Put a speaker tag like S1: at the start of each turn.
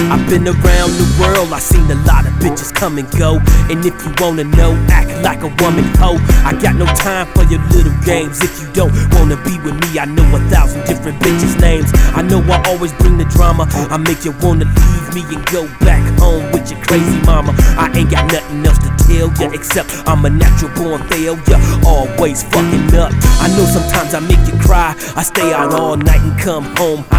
S1: I've been around the world, I seen a lot of bitches come and go. And if you wanna know, act like a woman, ho. I got no time for your little games. If you don't wanna be with me, I know 1,000 different bitches' names. I know I always bring the drama. I make you wanna leave me and go back home with your crazy mama. I ain't got nothing else to tell ya, except I'm a natural born failure, always fucking up. I know sometimes I make you cry. I stay out all night and come home